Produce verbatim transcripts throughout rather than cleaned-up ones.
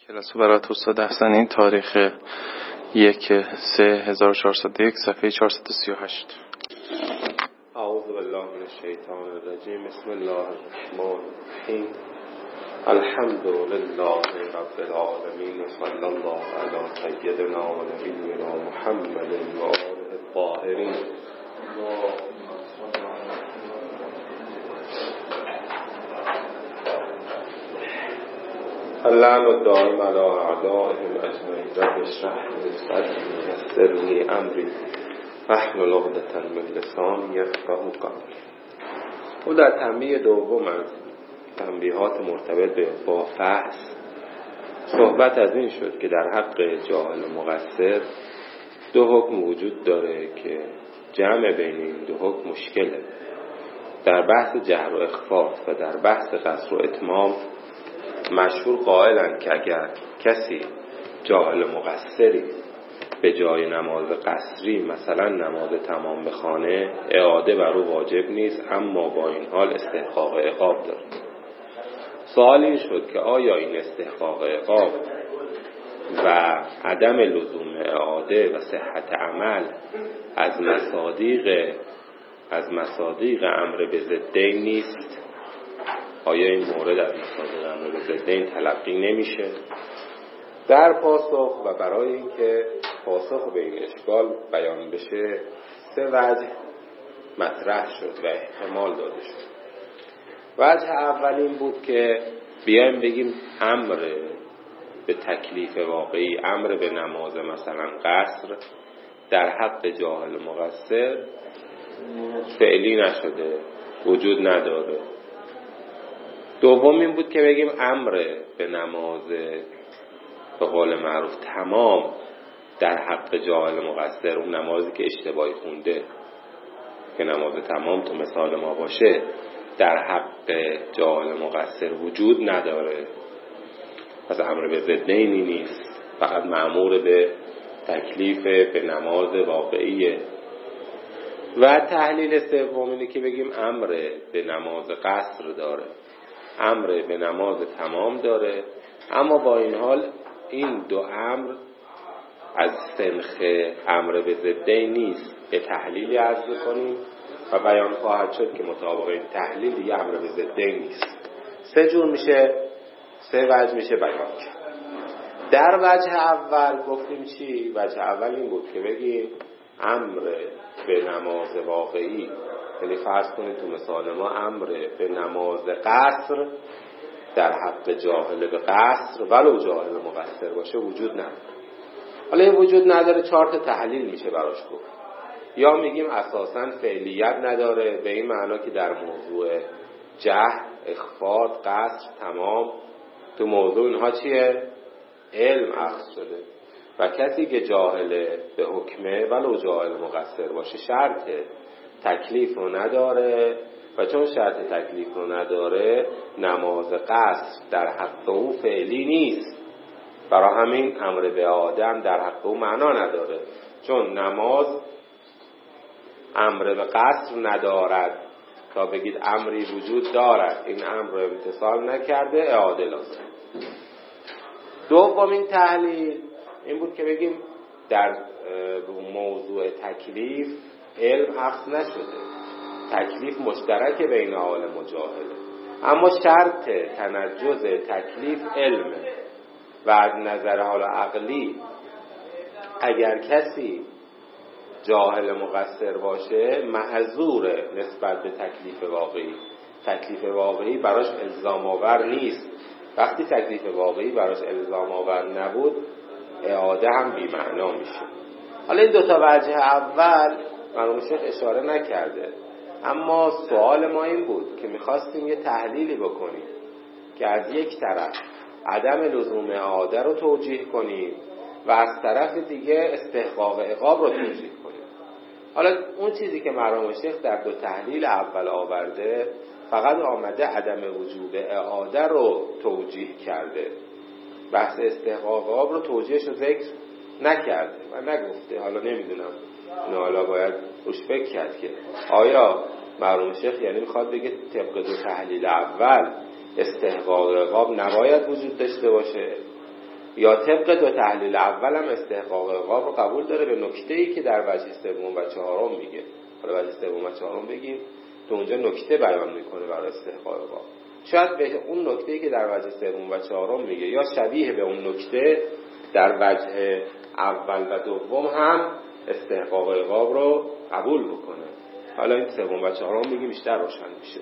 کلاس برات استاد احسنی تاریخ یک سه هزار و چهارصد و یک صفحه چهارصد و سی و هشت. اعوذ بالله من الشیطان الرجیم. بسم الله الرحمن الرحیم. الحمد لله رب العالمین و صلی الله علی سیدنا و نبینا محمد و آله الطاهرین. اللعن الدائم علی اعدائهم اجمعین. رب اشرح لي صدری ويسر لي امری واحلل عقدة من لسانی یفقهوا قولی. او در تنبیه دوم از تنبیهات مرتبط با فحص صحبت از این شد که در حق جاهل و مقصر دو حکم وجود داره که جمع بین این دو حکم مشکله. در بحث جهر و اخفا و در بحث قصر و اتمام مشهور قائلند که اگر کسی جاهل و مقصری به جای نماز قصری مثلا نماز تمام بخوانه، اعاده بر او واجب نیست، اما با این حال استحقاق عقاب داره. سوال این شد که آیا این استحقاق عقاب و عدم لزوم اعاده و صحت عمل از مصادیق از مصادیق امر به ضدین نیست؟ آیا این مورد از مصادیق امر به ضدین تلقی نمیشه؟ در پاسخ و برای اینکه پاسخ به این اشکال بیان بشه سه وجه مطرح شد و احتمال داده شد. وجه اول این بود که بیایم بگیم امر به تکلیف واقعی، امر به نماز مثلا قصر در حق جاهل مقصر فعلی نشده، وجود نداره. دوم این بود که بگیم امر به نماز به قول معروف تمام در حق جاهل مقصر، اون نمازی که اشتباهی خونده که نماز تمام تو مثال ما باشه، در حق جاهل مقصر وجود نداره، پس امر به ضدینی نیست، فقط مأمور به تکلیف به نماز واقعیه. و تحلیل سوم اینه که بگیم امر به نماز قصر داره، امر به نماز تمام داره، اما با این حال این دو امر از سنخ امر به ضدین نیست. به تحلیلی عرض کنیم و بیان خواهد شد که مطابق این تحلیل دیگه امر به ضدین نیست. سه جور میشه، سه وجه میشه بیان کرد. در وجه اول گفتیم چی؟ وجه اول این بود که بگیم امر به نماز واقعی، یعنی فرض کنید تو مثال ما امر به نماز قصر در حق جاهل به قصر ولو جاهل مقصر باشه وجود نداره. حالا این وجود نداره چهار تا تحلیل میشه براش گفت. یا میگیم اساساً فعلیت نداره، به این معنا که در موضوع جهر، اخفاء، قصر، تمام تو موضوع اینها چیه؟ علم اخذ شده و کسی که جاهل به حکمه ولو جاهل مقصر باشه شرط تکلیف رو نداره و چون شرط تکلیف رو نداره نماز قصر در حق او فعلی نیست. برای همین امر به آدم در حق او معنا نداره، چون نماز امر به قصر ندارد تا بگید امری وجود دارد، این امر رو امتصال نکرده، اعاده لازم. دومین تحلیل این بود که بگیم در موضوع تکلیف علم اخذ نشده، تکلیف مشترک بین عالم و جاهله، اما شرط تنجز تکلیف علمه و از نظر حالا عقلی اگر کسی جاهل مقصر باشه معذوره نسبت به تکلیف واقعی. تکلیف واقعی براش الزام آور نیست. وقتی تکلیف واقعی براش الزام آور نبود اعاده هم بی معنا میشه. حالا این دوتا وجه اول مرحوم شیخ اشاره نکرده، اما سوال ما این بود که میخواستیم یه تحلیلی بکنیم که از یک طرف عدم لزوم اعاده رو توجیه کنیم و از طرف دیگه استحقاق عقاب رو توجیه کنیم. حالا اون چیزی که مرحوم شیخ در دو تحلیل اول آورده فقط آمده عدم وجوب اعاده رو توجیه کرده، بحث استحقاق عقاب رو توجیهش رو ذکر نکرده و نگفته. حالا نمیدونم نه، حالا باید روش فکر کرد که آیا مرحوم شیخ یعنی میخواد بگه طبق دو تحلیل اول استحقاق عقاب نباید وجود داشته باشه یا طبق دو تحلیل اول هم استحقاق عقاب رو قبول داره به نکته‌ای که در وجه سوم و چهارم میگه. حالا وجه سوم و چهارم بگیم تو اونجا نکته بیان میکنه برای استحقاق عقاب. شاید به اون نکته‌ای که در وجه سوم و چهارم میگه یا شبیه به اون نکته در وجه اول و دوم هم استحقاق عقاب رو قبول بکنه. حالا این سوم و چهارم میگیم بیشتر روشن میشه.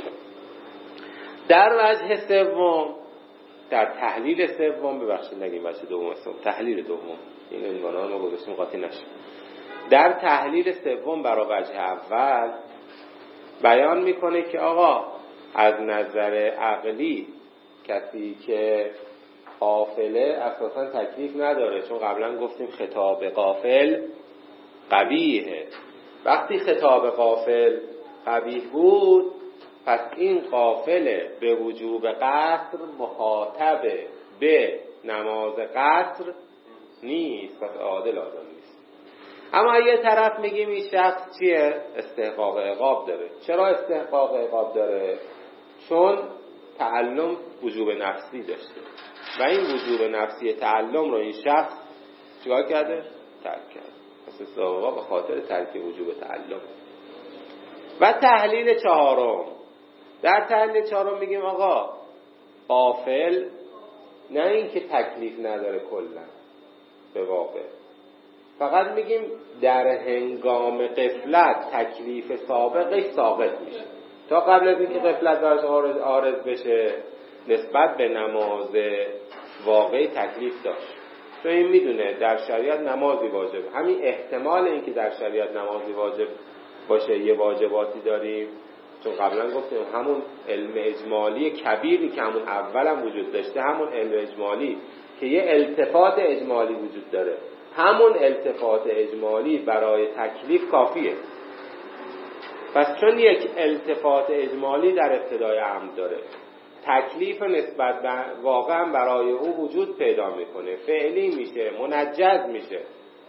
در وجه سوم، در تحلیل سوم، ببخشید نگیم وجه دوم سوم، تحلیل دوم، این عنوان‌ها رو گذاشتیم قاطی نشه. در تحلیل سوم برای وجه اول بیان میکنه که آقا از نظر عقلی کسی که غافله اساسا تکلیف نداره، چون قبلا گفتیم خطاب غافل قبیحه. وقتی خطاب غافل قبیح بود پس این غافل به وجوب قصر مخاطب به نماز قصر نیست، پس عادل آدم نیست. اما یه طرف میگیم این شخص چیه؟ استحقاق عقاب داره. چرا استحقاق عقاب داره؟ چون تعلم وجوب نفسی داشته و این وجوب نفسی تعلم رو این شخص چیکار کرده؟ ترک کرده. پس استحقاق به خاطر ترک وجوب تعلم. و تحلیل چهارم، در تحلیل چهارم میگیم آقا غافل نه این که تکلیف نداره کلا به واقع، فقط میگیم در هنگام غفلت تکلیف سابقش ساقط میشه. تا قبل از اینکه غفلت درش عارض بشه نسبت به نماز واقعی تکلیف داشت، چون این میدونه در شریعت نمازی واجب، همین احتمال اینکه در شریعت نمازی واجب باشه یه واجباتی داریم، چون قبلا گفتیم همون علم اجمالی کبیری که همون اولم وجود داشته، همون علم اجمالی که یه التفات اجمالی وجود داره، همون التفات اجمالی برای تکلیف کافیه. پس چون یک التفات اجمالی در ابتدای امر داره، تکلیف نسبت به واقعا برای او وجود پیدا میکنه، فعلی میشه، منجز میشه.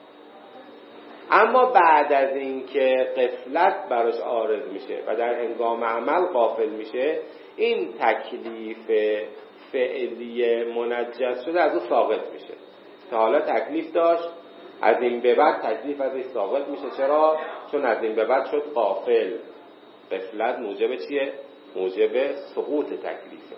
اما بعد از اینکه غفلت براش عارض میشه و در هنگام عمل غافل میشه، این تکلیف فعلی منجز شده از او ساقط میشه. تا حالا تکلیف داشت، از این به بعد تکلیف ازش ساقط میشه. چرا؟ چون از این به بعد شد غافل. غفلت موجب چیه؟ موجب سقوط تکلیفه.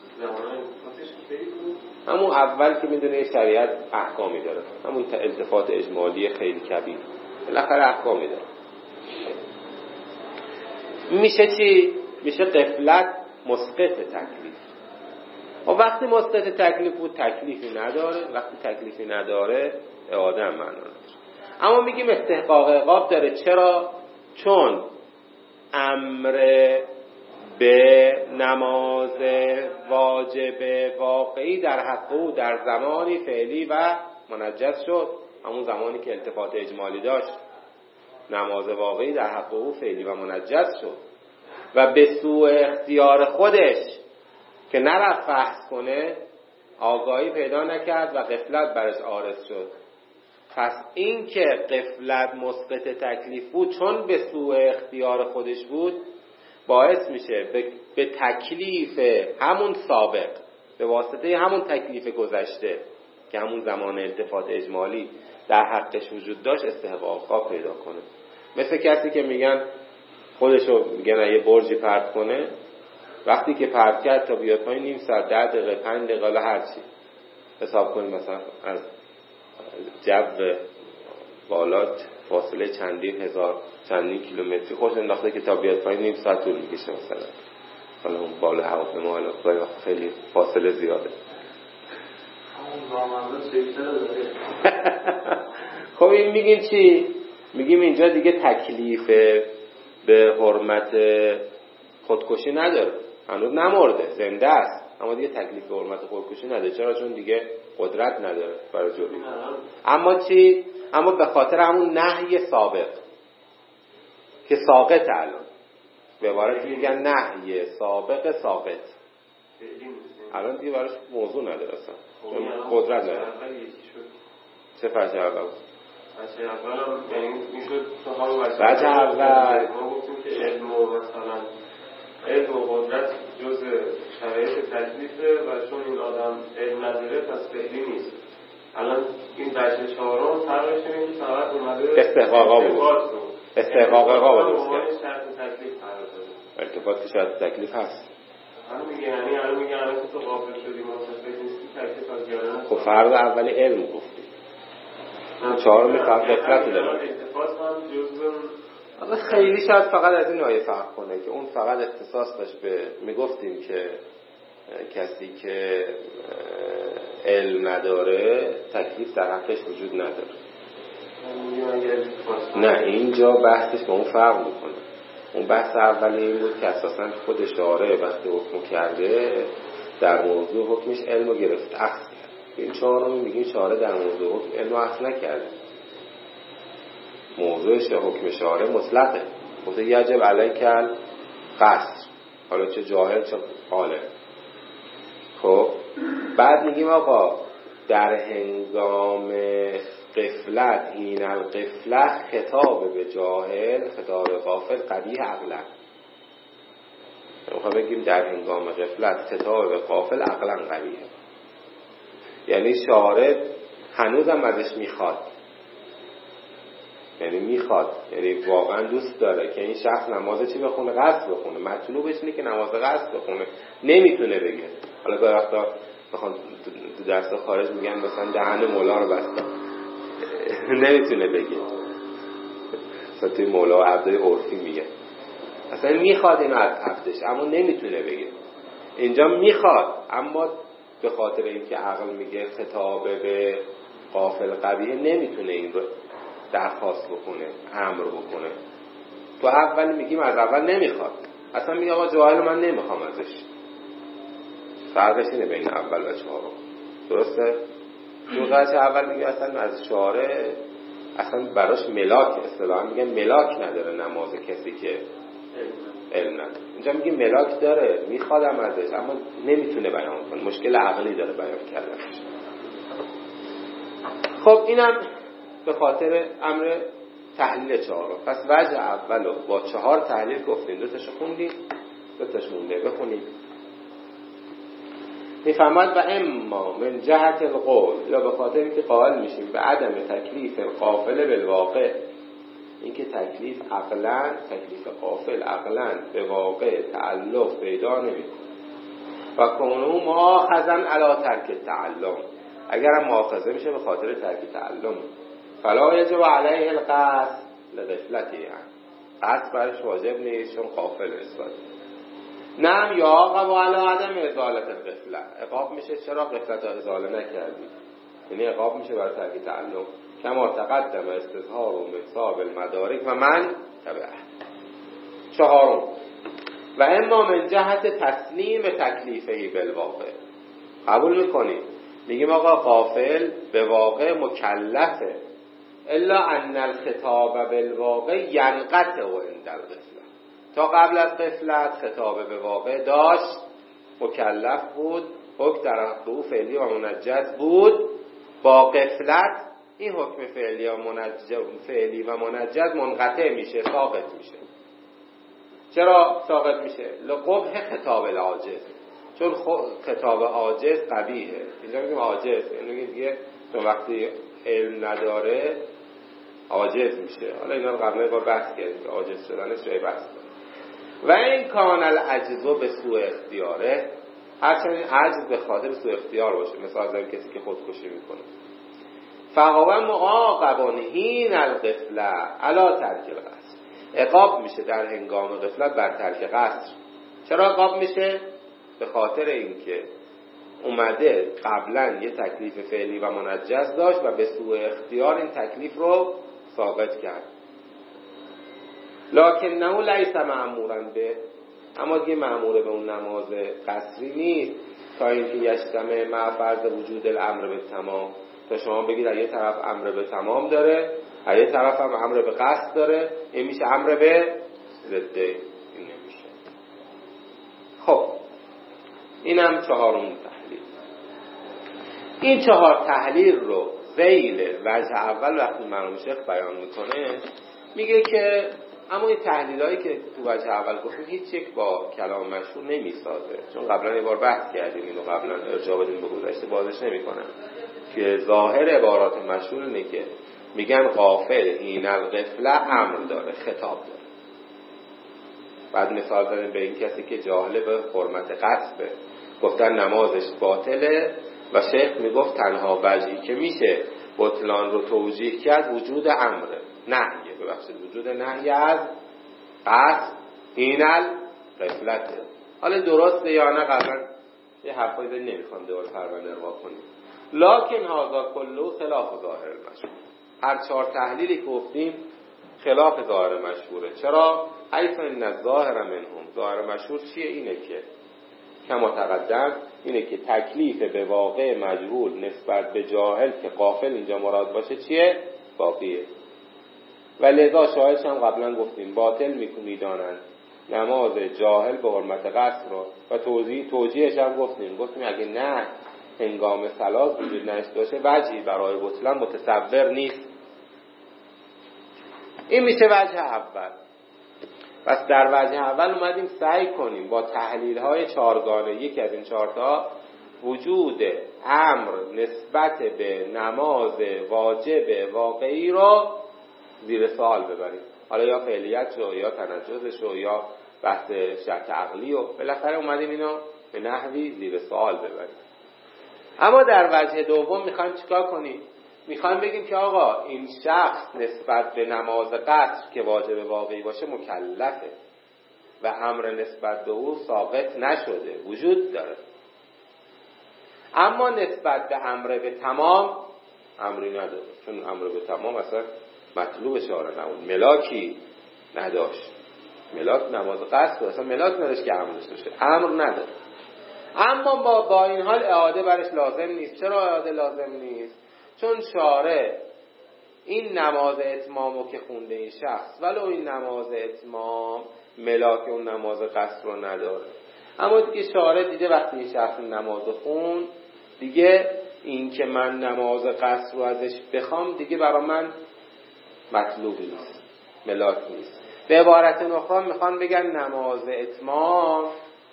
همون اول که میدونه شریعت احکامی داره، همون التفات اجمالی خیلی کبیر، بالاخره احکامی داره. میشه چی؟ میشه غفلت مسقط تکلیف. و وقتی مسقط تکلیف بود تکلیفی نداره، وقتی تکلیفی نداره اعاده هم معنا نداره. اما میگیم استحقاق عقاب داره. چرا؟ چون امر به نماز واجب واقعی در حق او در زمانی فعلی و منجز شد، همون زمانی که التفات اجمالی داشت نماز واقعی در حق او فعلی و منجز شد و به سوء اختیار خودش که نرفت فحص کنه آگاهی پیدا نکرد و غفلت برش عارض شد. پس این که غفلت مسقط تکلیف بود چون به سوء اختیار خودش بود باعث میشه به, به تکلیف همون سابق، به واسطه همون تکلیف گذشته که همون زمان التفات اجمالی در حقش وجود داشت استحقاق پیدا کنه. مثل کسی که میگن خودشو میگن یه برجی پرت کنه، وقتی که پرت کرد تا بیاد پایین نیم ساعت، ده دقیقه، پنج دقیقه، هر چی حساب کنیم، مثلا از جو بالا فاصله چندین هزار چندین کیلومتری خوش انداخته که تا بیاد پایین نیم ساعت طول میکشه مثلا. حالا اون بالا هواپیما حالا خیلی فاصله زیاده. خب این میگیم چی؟ میگیم اینجا دیگه تکلیف به حرمت خودکشی نداره، هنوز نمرده، زنده است، اما دیگه تکلیف به حرمت خودکشی نداره. چرا؟ چون دیگه قدرت نداره برای جلوی. اما چی؟ اما به خاطر همون نهی سابق که ساقط الان به عبارتی میگن نهی سابق ساقط، الان دیگه براش موضوع نداره اصلا، چون قدرت نداره. چه فرض اول بود؟ بچه اول هم یعنی میشد تا هم بچه اول ما گفتیم که علم و مثلا علم و قدرت جز شرایط تکلیفه و چون این آدم علم نداره پس فعلی نیست. الان این وجه چهارم فرقش اینه که فقط اومده استحقاقا بود. استحقاقا بود. شرط تکلیف قرار داده. ارتباط که شرط تکلیف هست. الان میگه یعنی الان میگه الان که تو قابل شدی متصل نیستی تکلیف از گردن. خب فرض اولی علم گفتی. چهارمی فرض غفلت داره. اتفاق هم جزء اما خیلی شاید فقط از این آیه فرق کنه که اون فقط اختصاص داشت به میگفتیم که کسی که علم نداره تکلیف در حقش وجود نداره. نه اینجا بحثش با اون فرق میکنه. اون بحث اولی این بود که اساساً خود شارع وقتی حکم کرده در موضوع حکمش علم رو گرفت اخذ کرد. این چهارمی میگیم شارع در موضوع حکم علم رو اخذ نکرده. موضوعش حکم شارع مطلقه. گفته یجب علیک القصر، حالا چه جاهل چه عالم. خب بعد میگیم آقا در هنگام غفلت این الغفلت خطاب به جاهل خطاب غافل قبیح عقلا. میخوام بگیم در هنگام غفلت خطاب به غافل عقلا قبیحه. یعنی شارع هنوزم ازش میخواد، یعنی میخواد، یعنی واقعا دوست داره که این شخص نماز چی بخونه؟ قصد بخونه. مطلوبش اینه که نماز قصد بخونه. نمیتونه بگه. حالا گاهی وقتا بخوام تو درس خارج میگن مثلا دهن مولا رو بستم، نمیتونه بگه. مثلا توی مولا و عبدای عرفی میگه اصلا میخواد اینو از عبدش اما نمیتونه بگه. اینجا میخواد اما به خاطر اینکه عقل میگه خطاب به غافل قبیه نمیتونه این رو درخواست بکنه، امر بکنه. تو اول میگیم از اول نمیخواد، اصلا میگه آقا جاهل من نمیخوام ازش. فرقش اینه بین اول و چهارم. درسته؟ تو قضیه اول میگه اصلا از شارع اصلا براش ملاک، اصطلاحا میگه ملاک نداره نماز کسی که علم نداره. اینجا میگه ملاک داره، میخوادم ازش اما نمیتونه بیان کنه، مشکل عقلی داره بیان کردنش. خب اینم به خاطر امر تحلیل چهارم. پس وجه اولو با چهار تحلیل گفتیم، دو تاشو خوندیم، دو تاش مونده بخونیم. میفهمد و اما من جهت القول، یا به خاطر اینکه قائل میشیم به عدم تکلیف القافل بالواقع، اینکه تکلیف عقلا، تکلیف قافل عقلا به واقع تعلق پیدا نمیکنه. و کونه مؤاخذا علی ترک تعلم، اگرم مؤاخذه میشه به خاطر ترک تعلم، فلا یجب علیه القصد لغفلته، یعنی قصد برش واجب نیست چون غافل نسبت. نم یا عقب علی عدم ازالت الغفله، عقاب میشه چرا غفلت ازاله نکردی، یعنی عقاب میشه برای ترک تعلم. کما تقدم استظهار و مصاب المدارک و من تبعه. چهارم و اما من جهت تسلیم تکلیفهی بالواقع، قبول میکنیم میگیم آقا غافل به واقع مکلفه، الا ان الخطاب بالواقع ینقطع عند الغفله. تا قبل از غفلت خطاب به واقع داشت، مکلف بود، حکم در حقه فعلی و منجز بود. با غفلت این حکم فعلی و منجز فعلی و منجز منقطع میشه، ساقط میشه. چرا ساقط میشه؟ لقبح خطاب العاجز، چون خطاب عاجز قبیحه. اینجا میگیم عاجز، یعنی دیگه چون وقتی علم نداره عاجز میشه. حالا اینا رو قبلا با بحث کردیم که عاجز شدنش جای بحث داره. و این کان العجز به سوء اختیاره، هرچند عجز به خاطر سوء اختیار باشه، مثلا از کسی که خودکشی میکنه، فهو معاقبون حین الغفله علی ترک القصد، عقاب میشه در هنگام غفلت بر ترک قصد. چرا عقاب میشه؟ به خاطر اینکه اومده قبلا یه تکلیف فعلی و منجز داشت و به سوء اختیار این تکلیف رو ساقط کرد. لکنه لیس مأمورا به، اما دیگه مأمور به اون نماز قصری نیست تا اینکه یجتمع مع فرض وجود الامر به تمام. تا شما بگید از یه طرف امر به تمام داره، از یه طرف هم امر به قصد داره، این میشه امر به ضده، این نمیشه. خب اینم چهارم تحلیل. این چهار تحلیل رو ذیل وجه اول وقتی مرحوم شیخ بیان میکنه میگه که اما این تحلیلایی که تو وجه اول گفتیم هیچ یک با کلام مشهور نمیسازه، چون قبلا یه بار بحث کردیم اینو، قبلا ارجاع بدیم به گذشته، بازش نمیکنم. که ظاهر عبارات مشهور اینه که میگن غافل این الغفله امر داره، خطاب داره. بعد مثال داریم به این کسی که جاهل به حرمت قصبه، گفتن نمازش باطله و شیخ میگفت تنها وجهی که میشه بطلان رو توجیه کرد وجود امره، نهیه، ببخشید وجود نهی از قصد این الغفلته. حالا درسته یا نه قبلا یه حرفایی داری نمیخوام دور پرونده رو کنیم. لکن هذا کلو خلاف ظاهر المشهور. هر چهار تحلیلی که گفتیم خلاف ظاهر مشهوره. چرا؟ حیث ان الظاهر منهم، ظاهر مشهور چیه؟ اینه که کما تقدم اینه که تکلیف به واقع مجهول نسبت به جاهل که غافل اینجا مراد باشه چیه؟ باقیه. و لذا شاهدش هم قبلا گفتیم باطل میدانند نماز جاهل به حرمت قصد رو و توضیح توجیهش هم گفتیم گفتیم اگه نه هنگام صلات وجود نشته باشه وجهی برای بطلان متصور نیست. این میشه وجه اول. پس در وجه اول اومدیم سعی کنیم با تحلیل های چارگانه یکی از این چارتا وجود امر نسبت به نماز واجب واقعی رو زیر سوال ببریم. حالا یا فعلیت شو یا تنجز شو یا بحث شرط عقلی و بالاخره اومدیم اینو به نحوی زیر سوال ببریم. اما در وجه دوم میخوایم چیکار کنیم؟ میخوایم بگیم که آقا این شخص نسبت به نماز قصر که واجب واقعی باشه مکلفه و امر نسبت به او ساقط نشده، وجود داره. اما نسبت به امر به تمام امری نداره، چون امر به تمام اصلا مطلوب شارع نبود، ملاکی نداشت. ملاک نماز قصر اصلا ملاک نداشت که امر داشته باشه، امر نداره. اما با, با این حال اعاده برش لازم نیست. چرا اعاده لازم نیست؟ چون شارع این نماز اتمامو که خونده این شخص ولو این نماز اتمام ملاک اون نماز قصر رو نداره، اما دیگه شارع دیده وقتی این شخص نماز خون دیگه این که من نماز قصر رو ازش بخوام دیگه برای من مطلوب نیست، ملاک نیست. به عبارت اخرى میخوان بگن نماز اتمام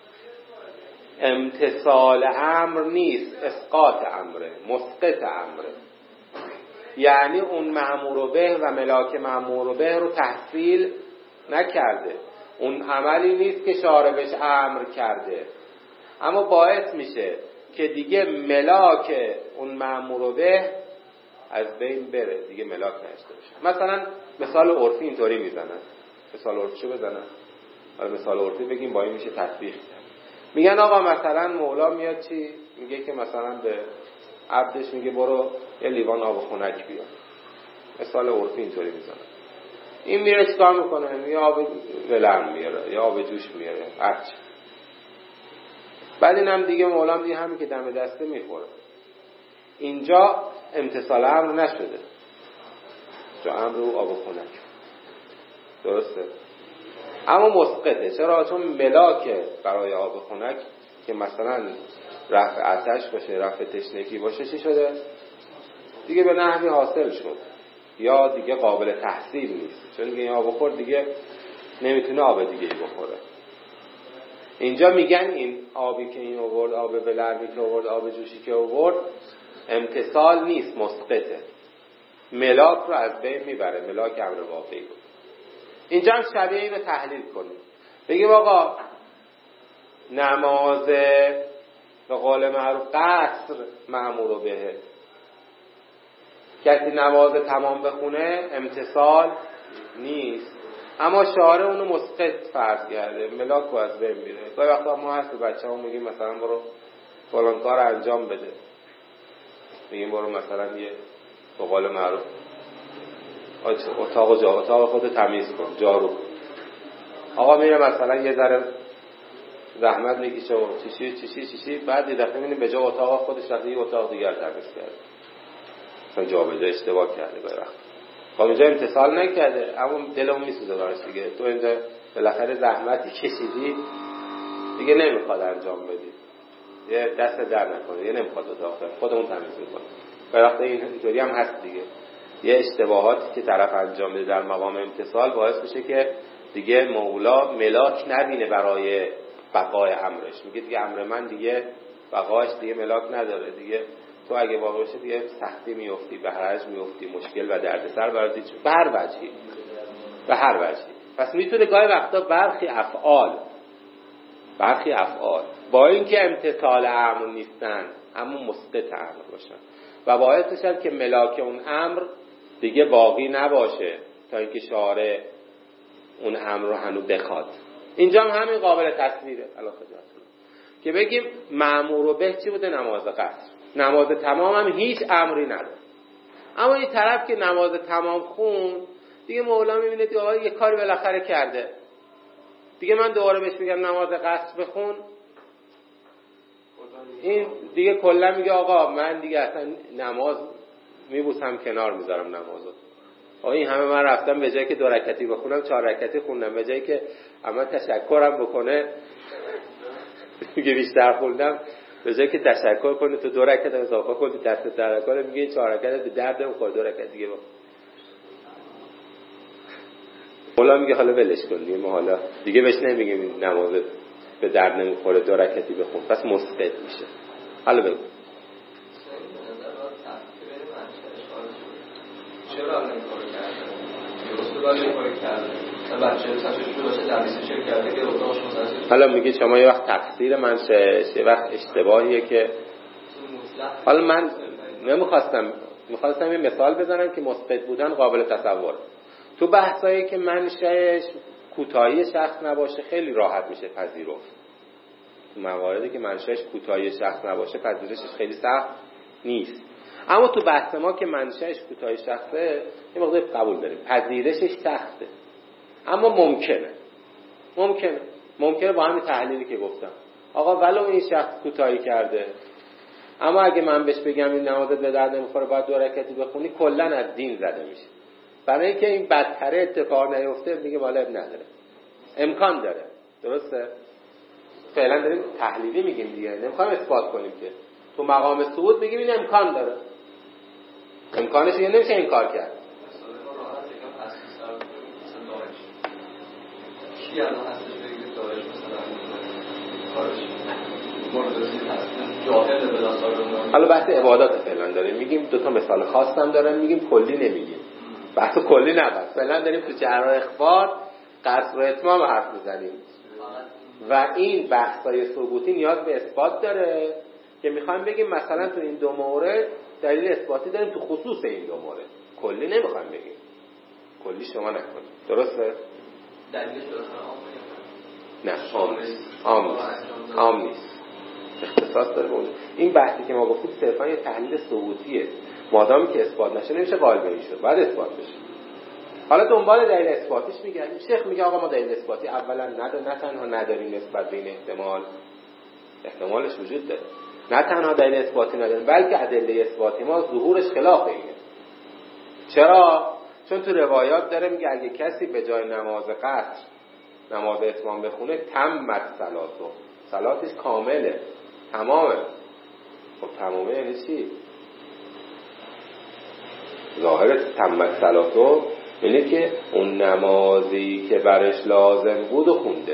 امتثال امر نیست، اسقاط امره، مسقط امره. یعنی اون مأمور به و ملاک مأمور به رو تحصیل نکرده، اون عملی نیست که شارع بهش امر کرده، اما باعث میشه که دیگه ملاک اون مأمور به از بین بره، دیگه ملاک نشته باشه. مثلا مثال عرفی اینطوری میزنن. مثال عرفی چه بزنن؟ حالا مثال عرفی بگیم با این میشه تطبیق کرد. میگن آقا مثلا مولا میاد چی؟ میگه که مثلا به عبدش میگه برو یه لیوان آب خنک بیار. مثال عرفی اینطوری میزنن. این میره چیکار میکنه؟ یا آب ولرم میاره یا آب جوش میاره، هرچی. بعد اینم دیگه مولا دیگه همین که دم دسته میخوره. اینجا امتثال امر نشده، جو امر رو آب خنک، درسته؟ اما مسقطه. چرا؟ چون ملاک برای آب خنک که مثلا رفع آتش باشه، رفع تشنگی باشه، چی شده؟ دیگه به نحوی حاصل شد یا دیگه قابل تحصیل نیست، چون دیگه این آب خورد دیگه نمیتونه آب دیگه ای بخوره. اینجا میگن این آبی که این آورد، آب ولرمی که آورد، آب جوشی که آورد، امتثال نیست، مسقطه، ملاک رو از بین میبره، ملاک امر واقعی بود. اینجا هم شبیه این رو تحلیل کنیم، بگیم آقا نماز به قول معروف قصر مأمور بهه، کسی نماز تمام بخونه امتثال نیست، اما شارع اونو مسقط فرض کرده، ملاک رو از بین میره. گاهی وقتا ما هست به بچه ها میگیم مثلا برو فلان کار انجام بده، میگیم برو مثلا یه به قول معروف اتاق جا اتاق خود تمیز کن، جارو کن. آقا میره مثلا یه ذره زحمت میکشه و چیشی چیشی چیشی، بعد یه دفعه میبینیم به جا اتاق خودش رفته یه اتاق دیگر تمیز کرده، مثلا جا به جا اشتباه کرده. برای وقت خب اینجا امتثال نکرده، اما دلمون میسوزه براش دیگه. تو اینجا بالاخره زحمتی کشیدی دیگه نمیخواد انجام بدی، یه دست در نکنه، یه نمیخواد اتاق خودمون تمیز میکنه. برای وقت اینطوری هم هست دیگه، یه اشتباهاتی که طرف انجام میده در مقام امتثال باعث میشه که دیگه مولا ملاک نبینه برای بقای امرش. میگه دیگه امر من دیگه بقایش دیگه ملاک نداره، دیگه تو اگه واقع باشه دیگه سختی میفتی، به حرج میفتی، مشکل و دردسر برات به هر وجهی به هر وجهی. پس میتونه گاهی وقتا برخی افعال برخی افعال با اینکه امتثال امر نیستن اما مسقط امر باشن و باعث بشن که ملاک اون امر دیگه باقی نباشه تا اینکه شارع اون امر رو هنوز بخواد. اینجا هم همین قابل تصویره الان خدمتتون که بگیم مأمور و به چی بوده؟ نماز قصر. نماز تمام هم هیچ امری نداره، اما این طرف که نماز تمام خون دیگه مولا میبینه که آقا یه کاری بالاخره کرده، دیگه من دوباره بهش میگم نماز قصر بخون، این دیگه کلا میگه آقا من دیگه اصلا نماز میبوسم کنار میذارم نمازو. آقا این همه من رفتم به جایی که دو رکعتی بخونم چهار رکعتی خوندم، به جایی که اما تشکرم بکنه میگه بیشتر خوندم، به جایی که تشکر کنه تو دو رکعت اضافه کنی دست در کنه میگه چهار رکعت به درد نمیخوره دو رکعت دیگه بخون. مولا میگه حالا ولش کن دیگه، ما حالا دیگه بهش نمیگیم نماز به درد نمیخوره دو رکعتی بخون، پس مسقط میشه. حالا بگو چرا این کارو کرده؟ درسته ولی این کارو کرده. مثلا بچه سرش رو باشه دبیرستان چک کرده که اتاقش متأسف. حالا میگه شما یه وقت تقصیر منشه، یه وقت اشتباهیه که حالا من نمیخواستم میخواستم یه مثال بزنم که مسقط بودن قابل تصور. تو بحثایی که منشأش کوتاهی شخص نباشه خیلی راحت میشه پذیرفت. تو مواردی که منشأش کوتاهی شخص نباشه پذیرشش خیلی سخت نیست. اما تو بحث ما که منشأش کوتاهی شخصه یه مقدار قبول داریم، پذیرشش سخته، اما ممکنه ممکنه ممکنه با همین تحلیلی که گفتم آقا ولو این شخص کوتاهی کرده، اما اگه من بهش بگم این نمازت به درد نمیخوره باید دو رکعتی بخونی، کلا از دین زده میشه. برای اینکه این بدتره اتفاق نیفته میگه والا نداره، امکان داره. درسته؟ فعلا داریم تحلیلی میگیم دیگه، نمیخوایم اثبات کنیم که تو مقام صعود میگیم این امکان داره، امکانش یه نمیشه این کار کرد. کی الان هستش بگید دارش مثلا کارش مرتضی هست جاهل به دستار. حالا بحث عبادات فعلا داریم میگیم، دو تا مثال خاصم دارم میگیم، کلی نمیگیم، بحث کلی نباشه. فعلا داریم تو جهر و اخبار قصر و اتمام حرف میزنیم و این بحثای ثبوتی نیاز به اثبات داره که میخوایم بگیم مثلا تو این دو مورد دلیل اثباتی داریم تو خصوص این دو مورد، کلی نمیخوایم بگیم، کلی شما نکنید. درسته؟ دلیلش نه عام نیست، عام نیست، عام نیست، اختصاص داره بود. این بحثی که ما گفتیم صرفا یه تحلیل ثبوتیه، مادامی که اثبات نشه نمیشه قائل به این شد، بعد اثبات بشه. حالا دنبال دلیل اثباتیش میگردیم. شیخ میگه آقا ما دلیل اثباتی اولا نداریم، نه تنها نداریم نسبت به این احتمال، احتمالش وجود داره، نه تنها دلیل اثباتی نداریم بلکه ادله اثباتی ما ظهورش خلاف اینه. چرا؟ چون تو روایات داره میگه اگه کسی به جای نماز قصر نماز اتمام بخونه تمت صلاتو، صلاتش کامله، تمامه. خب تمامه یعنی چی؟ ظاهر تمت صلاتو یعنی که اون نمازی که برش لازم بود و خونده.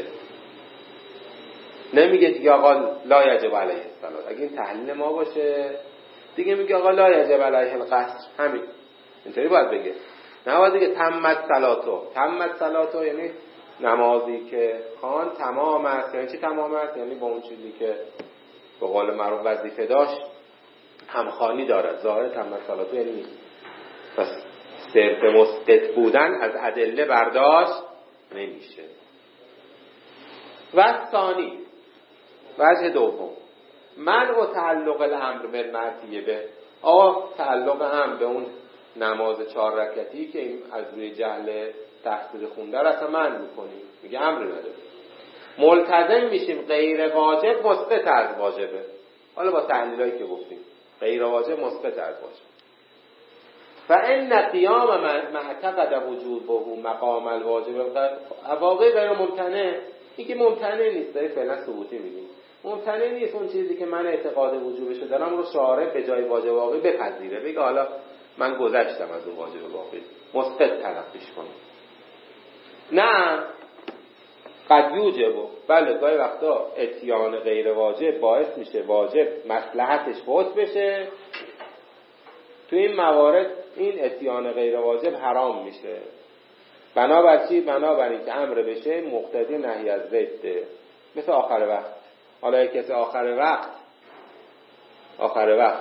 نمیگه دیگه آقا لا یجب علیه الصلات. اگه این تحلیل ما باشه دیگه میگه آقا لا یجب علیه القصر، همین اینطوری باید بگه. نه باید دیگه تمت صلاتو. تمت صلاتو یعنی نمازی که خان تمام است. یعنی چی تمام است؟ یعنی با اون چیزی که به قول معروف وظیفه داشت همخوانی دارد. ظاهر تمت صلاتو یعنی پس صرف مسقط بودن از ادله برداشت نمیشه. و ثانی وجه دوم منع و تعلق الامر بالمرتیه به آقا تعلق هم به اون نماز چهار رکعتی که این از روی جهل تحصیل خونده رو اصلا منع میکنیم، میگه امر نداره. ملتزم میشیم غیر واجب مسقط از واجبه. حالا با تحلیلایی که گفتیم غیر واجب مسقط از واجب. فإن قیام معتقد وجود به مقام الواجب واقع غیر ممتنع. این که ممتنع نیست، داره فعلا ثبوتی میگیم ممتنع نیست. اون چیزی که من اعتقاد وجوبش دارم رو شارع به جای واجب واقعی بپذیره، بگه حالا من گذشتم از اون واجب واقعی، مسقط تلقیش کنم. نه قد یوجب، بله گاهی وقتا اتیان غیر واجب باعث میشه واجب مصلحتش فوت بشه تو این موارد این اتیان غیر واجب حرام میشه. بنابر چی؟ بنابر که امر بشه مقتضی نهی از ضده، مثل آخر وقت. حالا یک کسی آخر وقت آخر وقت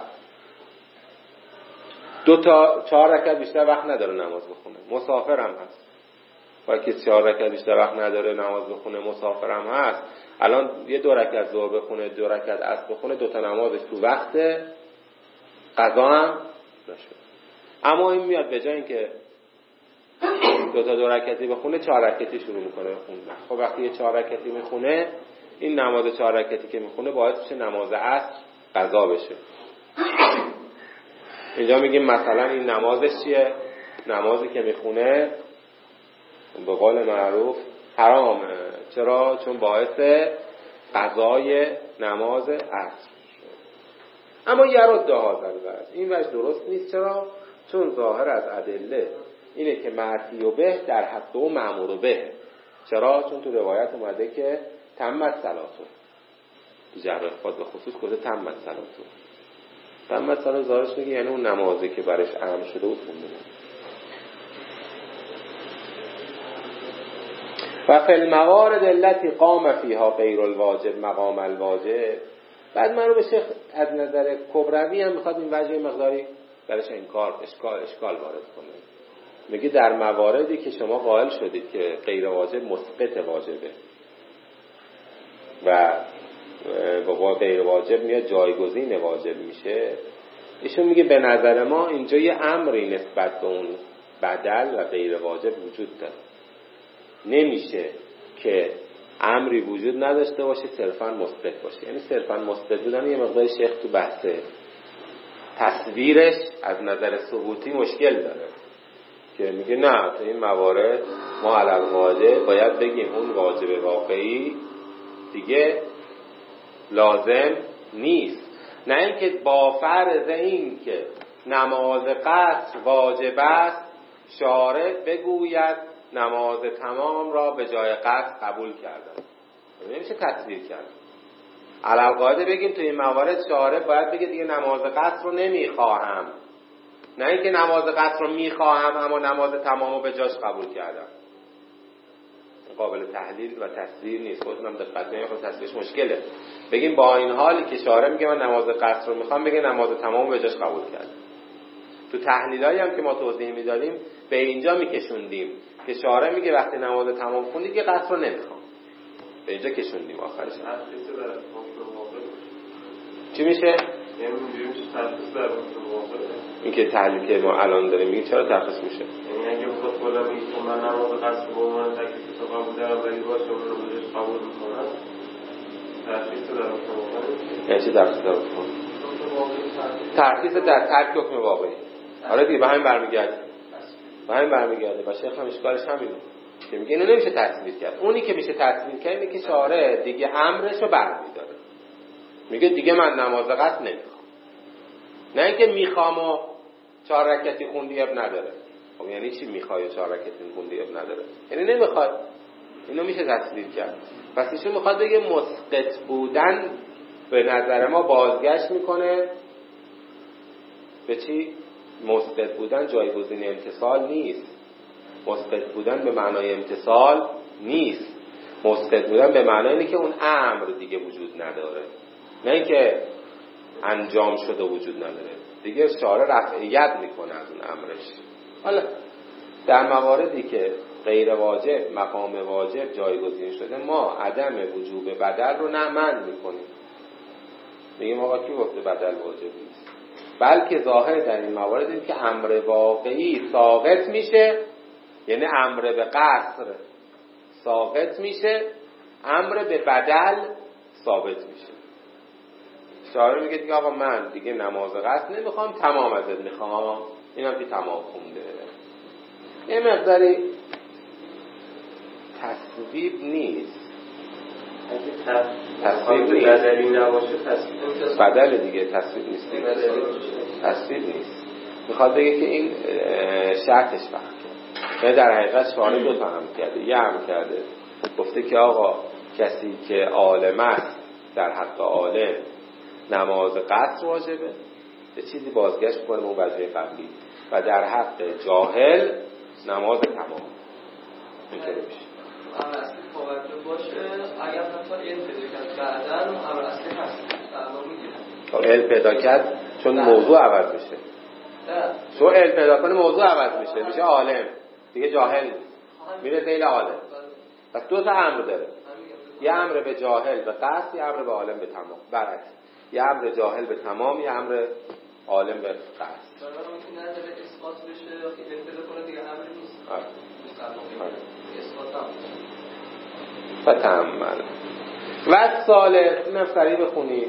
دو تا چهار رکعت بیشتر وقت نداره نماز بخونه، مسافر هم هست، با که چهار رکعت بیشتر وقت نداره نماز بخونه، مسافر هم هست، الان یه دو رکعت ظهر بخونه، دو رکعت عصر بخونه، دو تا نمازش تو وقت، قضا هم نشد. اما این میاد به جای اینکه دو تا دو رکعتی بخونه، چهار رکعتی شروع میکنه خوندن. خب وقتی یه چهار رکعتی میخونه، این نماز چهار رکعتی که میخونه باعث میشه نماز عصر قضا بشه. اینجا میگیم مثلا این نمازش چیه؟ نمازی که میخونه به قول معروف حرامه. چرا؟ چون باعث قضای نماز عصر. اما یرد هذا الوجه، این وجه درست نیست. چرا؟ چون ظاهر از ادله اینه که معصی و به در حق و مأمور به. چرا؟ چون تو روایت اومده که تمت صلاتون، تو جبر خود به خصوص گفته تمت صلاتون. تمت صلات ظاهرش میگه یعنی اون نمازی که برش امر شده و خونده. و فی الموارد التي قام فيها غیر الواجب مقام الواجب. بعد من رو به شیخ از نظر کبروی هم میخواد این وجه مقداری برش انکار اشکال اشکال وارد کنه. میگه در مواردی که شما قائل شدید که غیر واجب مسقط واجبه و با غیر واجب میاد جایگزین واجب میشه، ایشون میگه به نظر ما اینجا یه امری نسبت به اون بدل و غیر واجب وجود داره. نمیشه که امری وجود نداشته باشه صرفا مثبت باشه. یعنی صرفا مثبت بودن یه مقدار شیخ تو بحث تصویرش از نظر ثبوتی مشکل داره که میگه نه تو این موارد ما علی الواجب باید بگیم اون واجب واقعی دیگه لازم نیست. نه اینکه با فرض این که نماز قصر واجب است شارع بگوید نماز تمام را به جای قصر قبول کردن، نمیشه تصویر کرد. علی القاعده بگیم تو این موارد شارع باید بگه دیگه نماز قصر رو نمیخواهم، نه اینکه نماز قصر رو میخواهم اما نماز تمام رو به جاش قبول کردم. قابل تحلیل و تصویر نیست. خودتون هم دقت کنید خود تصویرش مشکله. بگیم با این حالی که شارع میگه من نماز قصر رو میخوام، بگه نماز تمام رو به جاش قبول کردم. تو تحلیلایی هم که ما توضیح میدادیم به اینجا میکشوندیم که شارع میگه وقتی نماز تمام خوندی که قصر رو نمیخوام، به اینجا کشوندیم آخرش. چی میشه؟ این که تحلیل که ما الان داریم میگه چرا ترخیص میشه؟ یعنی اگه بخواد بالا بگید که من نماز قصر به عنوان تکلیف تو قبول دارم ولی باشه اون رو بهش قبول میکنم، ترخیص دارم کنم. یعنی چی ترخیص دارم کنم؟ ترخیص در ترک حکم واقعی. آره دیگه به همین برمیگرده. به همین برمیگرده. و شیخ هم اشکالش همینه که میگه اینو نمیشه تصویر کرد. اونی که میشه تصویر کرد اینه که شارع دیگه امرش رو برمی‌داره. میگه دیگه من نماز قصر نمیخوام. نه اینکه میخوام و چهار رکعتی خوندی اب نداره. خب یعنی چی میخوای و چهار رکعتی خوندی اب نداره؟ یعنی نمیخواد. اینو میشه تصویر کرد. پس ایشون میخواد بگه مسقط بودن به نظر ما بازگشت میکنه به چی؟ مسقط بودن جایگزین امتصال نیست. مسقط بودن به معنای امتصال نیست. مسقط بودن به معنای اینه که اون امر دیگه وجود نداره، نه اینکه انجام شده وجود نداره. دیگه شارع رفعیت میکنه از اون امرش. حالا در مواردی که غیر واجب مقام واجب جایگزین شده ما عدم وجوب بدل رو نه منع میکنیم. میگیم آقا کی گفته بدل واجب نیست؟ بلکه ظاهر در این موارد این که امر واقعی ساقط میشه، یعنی امر به قصر ساقط میشه، امر به بدل ثابت میشه. شاعر میگه دیگه آقا من دیگه نماز قصر نمیخوام، تمام ازت میخوام. اینم که تمام خونده. یه مقداری تصویب نیست. تصویب نیست. بدلی نباشه تصویب بدل دیگه تصویب نیست. تصویب نیست. میخواد بگه که این شرطش وقت کرد. در حقیقت شاعر دو تا هم کرده. یه هم کرده گفته که آقا کسی که عالم است در حق عالم نماز قصر واجبه، به چیزی بازگشت میکنه به اون وجه قبلی و در حق جاهل نماز تمام اینطوری میشه. امر اصلی توجه باشه اگر مثلا علم پیدا کرد بعداً امر اصلی هست فردا میگیره. علم پیدا کرد چون موضوع عوض میشه. نه چون علم پیدا کنه موضوع عوض میشه، میشه عالم دیگه، جاهل نیست، میره زیل عالم. پس دو تا امر داره، یه امر به جاهل به قصد، یه امر به عالم به تمام. برعکس، یه امر جاهل به تمام، یه امر عالم به قصد. برای اینکه نداره اثبات بشه علم پیدا کنه دیگه امر نیست. آره. اثبات هم فتأمل و ثالث این افسری بخونید.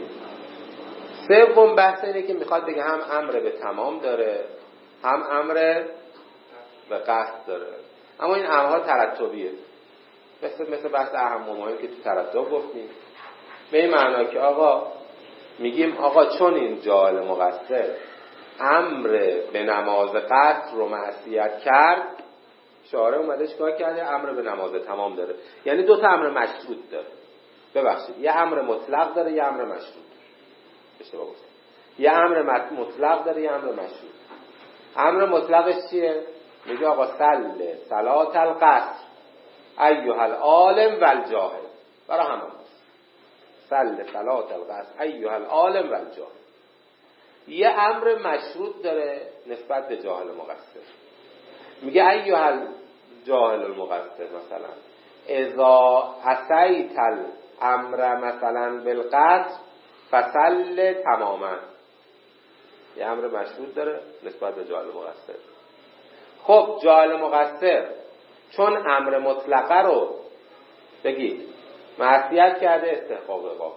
سوم بحث اینه که میخواد بگه هم امر به تمام داره هم امر به قصد داره، اما این امرها ترتبیه، مثل مثل بحث اهم و مهم که تو ترتب گفتیم، به این معنا که آقا میگیم آقا چون این جاهل مقصر امر به نماز قصد رو معصیت کرد، شارع اومده چیکار کرده؟ امر به نماز تمام داره. یعنی دو تا امر مشروط داره. ببخشید، یه امر مطلق داره، یه امر مشروط. اشتباه گفتم. یه امر مطلق داره، یه امر مشروط. امر مطلقش چیه؟ میگه آقا صل صلات القصر ایها العالم والجاهل. برای همون صل صلات القصر ایها العالم والجاهل. یه امر مشروط داره نسبت به جاهل مقصر. میگه ایها الجاهل المقصر مثلا اذا عصیت الامر مثلا بالقصر فصل تماما. یه امر مشروط داره نسبت به جاهل مقصر. خب جاهل مقصر چون امر مطلقه رو بگید معصیت کرده، استحقاق عقاب.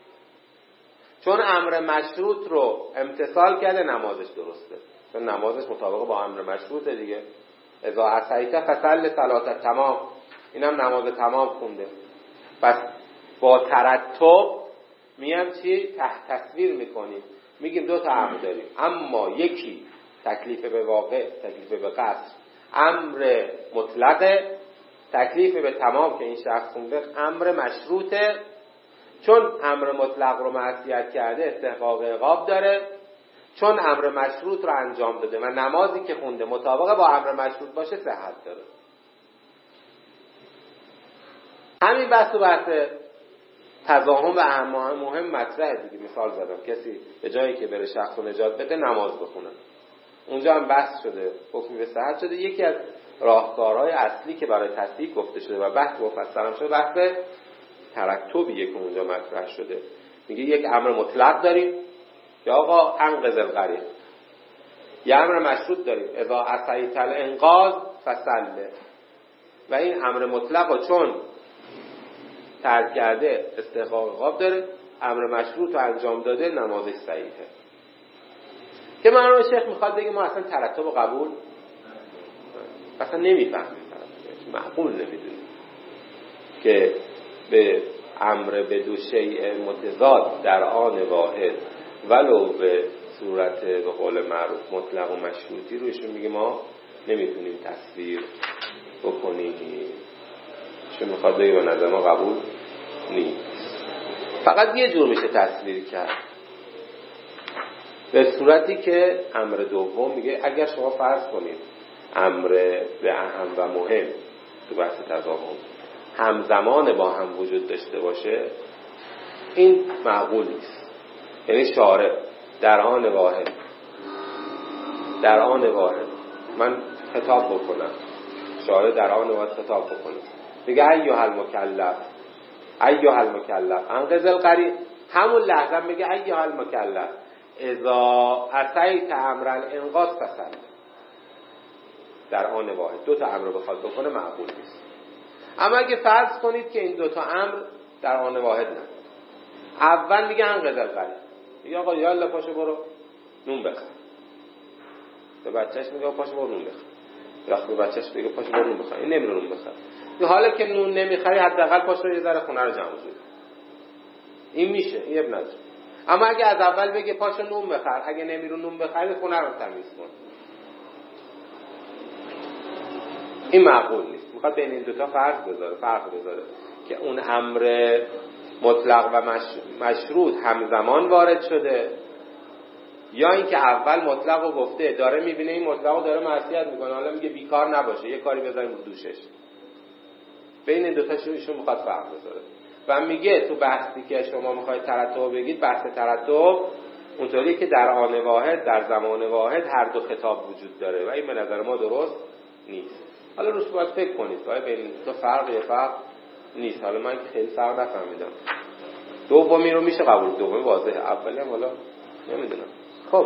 چون امر مشروط رو امتثال کرده، نمازش درسته، چون نمازش مطابق با امر مشروطه دیگه. اذا عصیت فصل صلات تمام، اینم نماز تمام خونده. پس با ترتب میام چی؟ تحت تصویر میکنیم، میگیم دو تا امر داریم، اما یکی تکلیف به واقع، تکلیف به قصر، امر مطلقه، تکلیف به تمام که این شخص خونده امر مشروطه. چون امر مطلق رو معصیت کرده استحقاق عقاب داره، چون امر مشروط رو انجام داده و نمازی که خونده مطابق با امر مشروط باشه صحت داره. همین بحث و بحث تضاهم و اهم مهم مطرحه دیگه. مثال زدم کسی به جایی که بره شخص رو نجات بده نماز بخونه، اونجا هم بحث شده، حکمی به صحت شده. یکی از راهکارهای اصلی که برای تصدیق گفته شده و بحث مفصل هم شده بحث ترتبیه که اونجا مطرح شده. میگه یک امر مطلق داریم که آقا انقذ القریه، یه امر مشروط داریم اذا عصیت الانقاذ فصل، و این امر مطلق رو چون ترک کرده استحقاق عقاب داره، امر مشروط رو انجام داده نمازش صحیحه. که معلومه شیخ میخواد بگه ما اصلا ترتب و قبول اصلا نمیفهمیم، معقول نمیدونیم که به امر به دو شیء متضاد در آن واحد ولو به صورت به قول معروف مطلق و مشروطی روشون میگه ما نمیتونیم تصویر بکنیم. چون میخواد بگه به نظر ما قبول نیست. فقط یه جور میشه تصویر کرد، به صورتی که امر دوم میگه اگر شما فرض کنید امر به اهم و مهم تو بحث تضاهم همزمان با هم وجود داشته باشه، این معقول نیست. یعنی شارع در آن واحد در آن واحد من خطاب بکنم، شارع در آن واحد خطاب بکنم میگه ایها المکلف ایها المکلف انقذ القریه، همون لحظه میگه ایها المکلف اذا عصیت امر الانقاذ فصل. در آن واحد دو تا امر بخواد بکنه معقول نیست. اما اگه فرض کنید که این دو تا امر در آن واحد نه، اول میگه انقذ القریه، میگه آقا یالا پاشو برو نون بخر، به بچهش میگه پاشو برو نون بخر، وقتی به بچهش میگه پاشو برو نون بخر، این نمیره نون بخر. حالا که نون نمیخری حداقل پاشو یه ذره خونه رو جمع کن، این میشه، این ابن نداره. اما اگه از اول بگه پاشو نون بخر، اگه نمیرو نون بخری خونه رو تمیز کن، این معقول نیست. میخواد بین این دوتا فرق بذاره فرق بذاره که اون امر مطلق و مش... مشروط همزمان وارد شده یا اینکه اول مطلق رو گفته داره میبینه این مطلق رو داره معصیت میکنه، حالا میگه بیکار نباشه یه کاری بذاریم رو دوشش. بین این دوتا ایشون میخواد فرق بذاره و میگه تو بحثی که شما میخواید ترتب بگید، بحث ترتب اونطوری که در آن واحد در زمان واحد هر دو خطاب وجود داره و این به نظر ما درست نیست. حالا روش باید فکر کنید که بین تو فرق یا فرق نیست. حالا من خیلی فرق نفهمیدم. دومی رو میشه قبول، دومی واضحه، اولی هم حالا نمیدونم. خب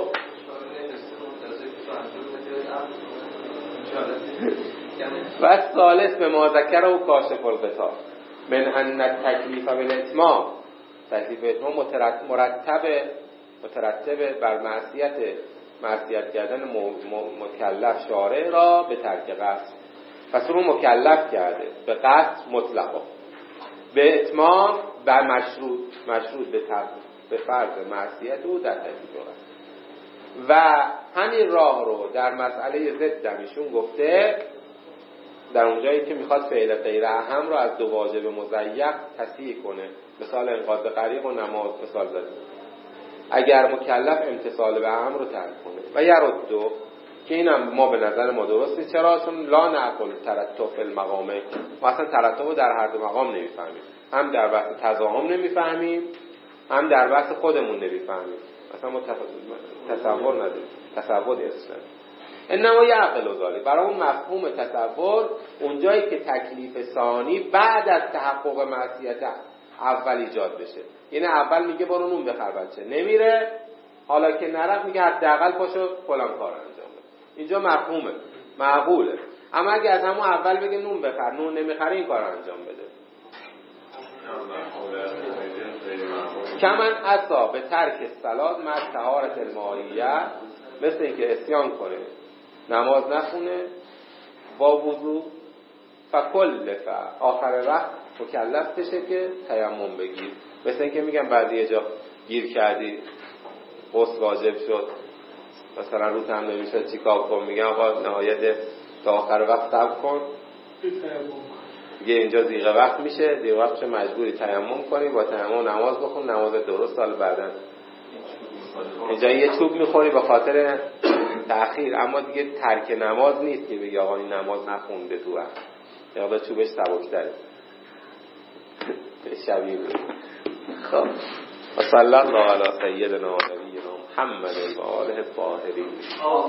و ثالث به ما ذکر و کاشف القطاع من ان التکلیف بالاتمام، تکلیف اتمام مرتب مترتب بر معصیت معصیت کردن مکلف شارع را به ترک قصد. پس رو مکلف کرده به قصد مطلقا، به اتمام بر مشروط مشروط به ترک به فرض معصیت او در تکلیف قصد. و همین راه رو در مسئله ضد ایشون گفته، در اونجایی که میخواد فعل غیر اهم رو از دو واجب مضیق تصحیح کنه، مثال انقاذ غریق و نماز مثال زده، اگر مکلف امتثال به امر رو ترک کنه. و یرد دو که اینم ما به نظر ما درست نیست. چرا؟ چون لا نعقل ترتب المقامه، ما اصلا ترتب رو در هر دو مقام نمیفهمیم، هم در بحث تضاهم نمیفهمیم هم در بحث خودمون نمیفهمیم، اصلا ما تصور نداریم، تصور اصلا انما یعقل و ذالک. برای اون مفهوم تصور اونجایی که تکلیف ثانی بعد از تحقق معصیت اول ایجاد بشه، یعنی اول میگه برو نون بخر بچه، نمیره، حالا که نرفت میگه حداقل پاشو فلان کار انجام بده. اینجا مفهومه، معقوله. اما اگه از همون اول بگه نون بخر، نون نمیخره، این کار انجام بده. کمن عصا به ترک صلات مع طهارت المائیه، مثل اینکه اسیان کنه نماز نخونه با وضو، فکلف آخر وقت مکلف بشه که تیمم بگیر. مثل اینکه میگم بعدی یه جا گیر کردی غسل واجب شد، مثلا روت هم نمیشه چیکار کن، میگم آقا نهایت تا آخر وقت صبر کن، دیگه اینجا دیگه وقت میشه، دیگه وقتش مجبوری تیمم کنی، با تیمم نماز بخون، نماز درست. سال بعدن اینجا یه چوب میخوری به خاطر تأخیر، اما دیگه ترک نماز نیست که بگی آقا این نماز نخونده تو وقت، یا به چوبش سبک‌تره شبیه بود. خب و صلی الله علی سیدنا و نبینا محمد و آله الطاهرین.